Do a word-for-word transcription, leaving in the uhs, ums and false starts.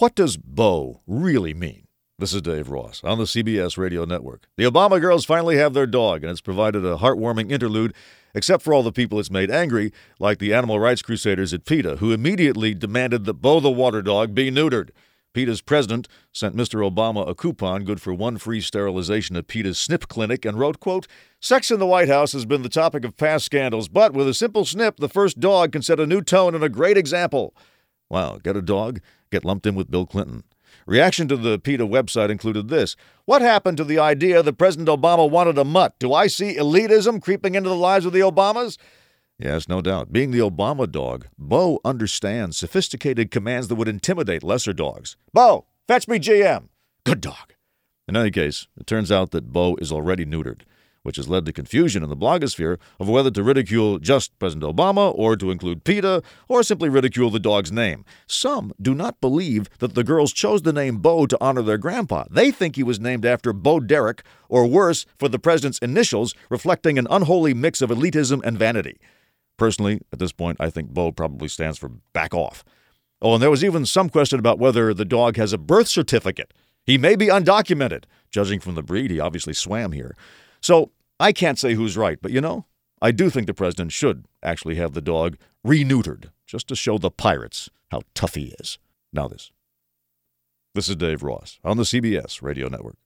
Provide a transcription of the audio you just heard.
What does Bo really mean? This is Dave Ross on the C B S Radio Network. The Obama girls finally have their dog, and it's provided a heartwarming interlude, except for all the people it's made angry, like the animal rights crusaders at PETA, who immediately demanded that Bo the water dog be neutered. PETA's president sent Mister Obama a coupon good for one free sterilization at PETA's snip clinic and wrote, quote, "Sex in the White House has been the topic of past scandals, but with a simple snip, the first dog can set a new tone and a great example." Wow, get a dog? Get lumped in with Bill Clinton. Reaction to the PETA website included this. What happened to the idea that President Obama wanted a mutt? Do I see elitism creeping into the lives of the Obamas? Yes, no doubt. Being the Obama dog, Bo understands sophisticated commands that would intimidate lesser dogs. Bo, fetch me G M. Good dog. In any case, it turns out that Bo is already neutered, which has led to confusion in the blogosphere of whether to ridicule just President Obama or to include PETA or simply ridicule the dog's name. Some do not believe that the girls chose the name Bo to honor their grandpa. They think he was named after Bo Derek, or worse, for the president's initials, reflecting an unholy mix of elitism and vanity. Personally, at this point, I think Bo probably stands for back off. Oh, and there was even some question about whether the dog has a birth certificate. He may be undocumented. Judging from the breed, he obviously swam here. So I can't say who's right, but you know, I do think the president should actually have the dog re-neutered, just to show the pirates how tough he is. Now this. This is Dave Ross on the C B S Radio Network.